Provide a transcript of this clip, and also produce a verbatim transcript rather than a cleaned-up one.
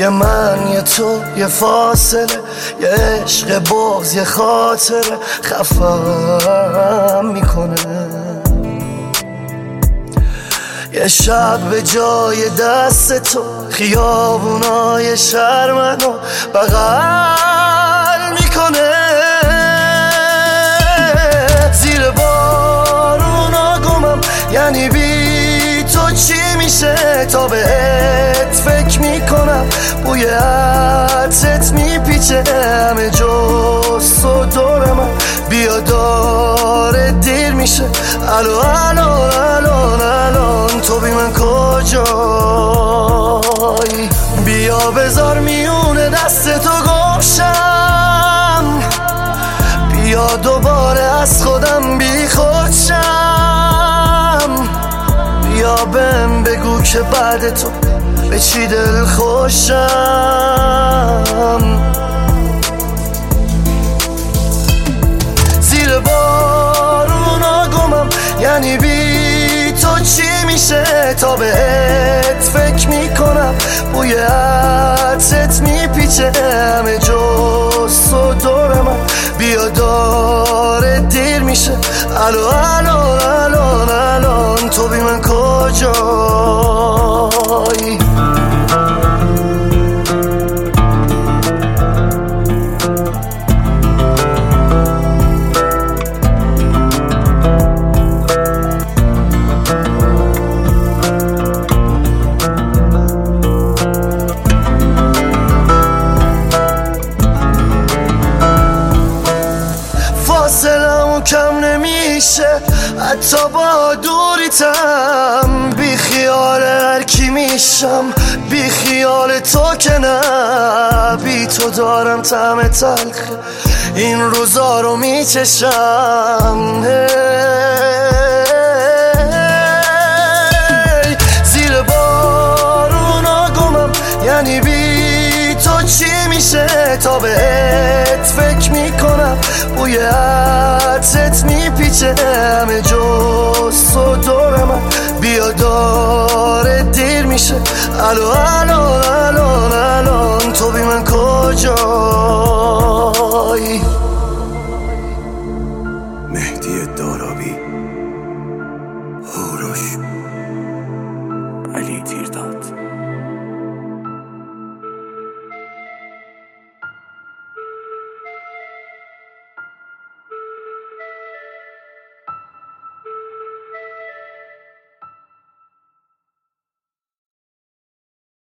یه من یه تو یه فاصله، یه عشق بغض یه خاطره خفم میکنه. یه شب به جای دست تو خیابونای شهر منو بغل میکنه. زیر بارونا گمم، یعنی بی تو چی میشه؟ تا بهت فکر میکنم، بوی عطرت میپیچه همه جست و دور من. بیا داره دیر میشه، الو الو الان الان تو بی من کجایی؟ بیا بذار میونه دست تو گمشم، بیا دوباره از خودم بی خودشم. بیا بهم بگو که بعد تو به چی دل خوشم. زیر بارونا گمم، یعنی بی تو چی میشه؟ تا بهت فکر میکنم، بوی عطرت میپیچه همه جست و دور من. بیا داره دیر میشه، الو الو الان الان تو بی من کجایی؟ فاصلمون کم نمیشه حتی با دوریتم. بی خیال هر کی میشم، بی خیال تو که نه. بی تو دارم طعم تلخ این روزا رو میچشم. زیر بارونا گمم، یعنی بی تو چی میشه؟ تا بهت فکر میکنم، بوی عطرت میپیچه همه جست و دور من. بیا داره دیر میشه، الو الو الو